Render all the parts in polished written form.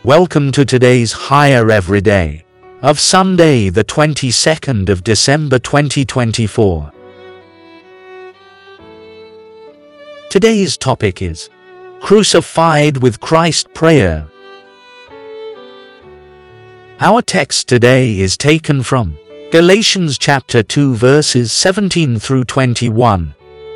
Welcome to today's Higher Everyday of Sunday, the 22nd of December 2024. Today's topic is Crucified with Christ Prayer. Our text today is taken from Galatians chapter 2 verses 17 through 21.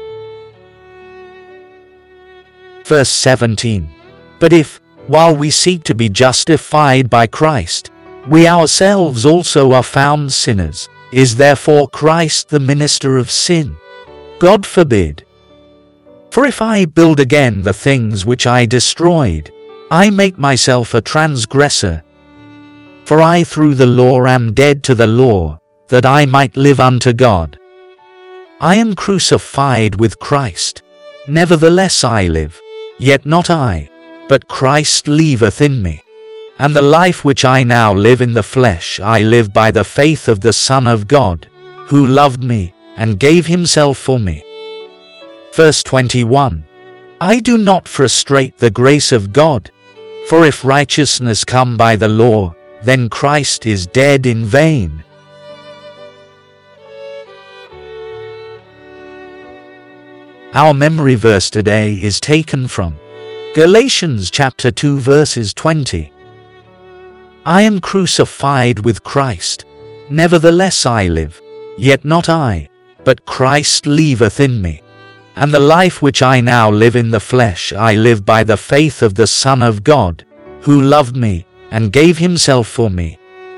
Verse 17. But if, while we seek to be justified by Christ, we ourselves also are found sinners, is therefore Christ the minister of sin? God forbid. For if I build again the things which I destroyed, I make myself a transgressor. For I through the law am dead to the law, that I might live unto God. I am crucified with Christ. Nevertheless I live, yet not I, but Christ liveth in me. And the life which I now live in the flesh I live by the faith of the Son of God, who loved me, and gave himself for me. Verse 21. I do not frustrate the grace of God, for if righteousness come by the law, then Christ is dead in vain. Our memory verse today is taken from Galatians chapter 2 verses 20. I am crucified with Christ. Nevertheless I live, yet not I, but Christ liveth in me. And the life which I now live in the flesh I live by the faith of the Son of God, who loved me, and gave himself for me.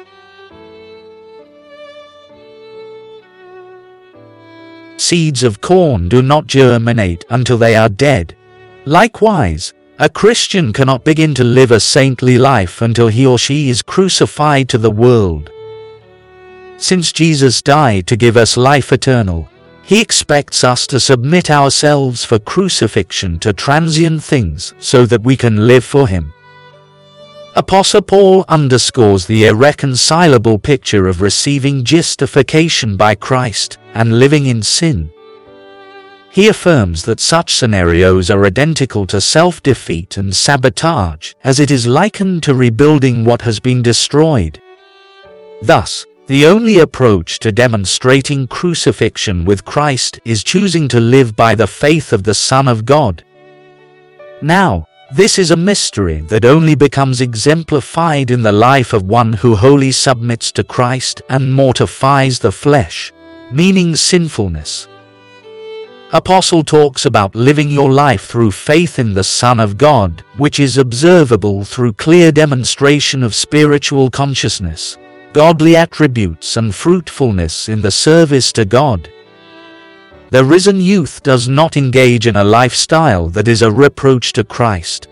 Seeds of corn do not germinate until they are dead. Likewise, a Christian cannot begin to live a saintly life until he or she is crucified to the world. Since Jesus died to give us life eternal, he expects us to submit ourselves for crucifixion to transient things so that we can live for him. Apostle Paul underscores the irreconcilable picture of receiving justification by Christ and living in sin. He affirms that such scenarios are identical to self-defeat and sabotage, as it is likened to rebuilding what has been destroyed. Thus, the only approach to demonstrating crucifixion with Christ is choosing to live by the faith of the Son of God. Now, this is a mystery that only becomes exemplified in the life of one who wholly submits to Christ and mortifies the flesh, meaning sinfulness. Apostle talks about living your life through faith in the Son of God, which is observable through clear demonstration of spiritual consciousness, godly attributes and fruitfulness in the service to God. The risen youth does not engage in a lifestyle that is a reproach to Christ.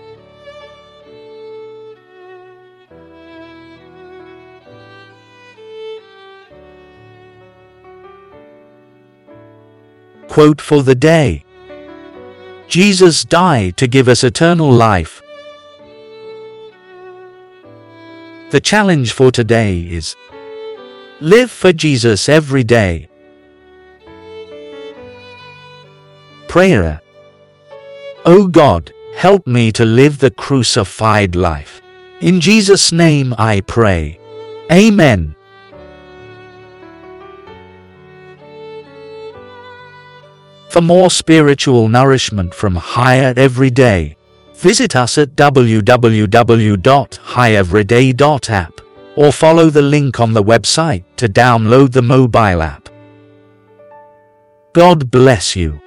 Quote for the day. Jesus died to give us eternal life. The challenge for today is live for Jesus every day. Prayer. O God, help me to live the crucified life. In Jesus' name I pray. Amen. For more spiritual nourishment from Higher Everyday, visit us at www.higheveryday.app or follow the link on the website to download the mobile app. God bless you.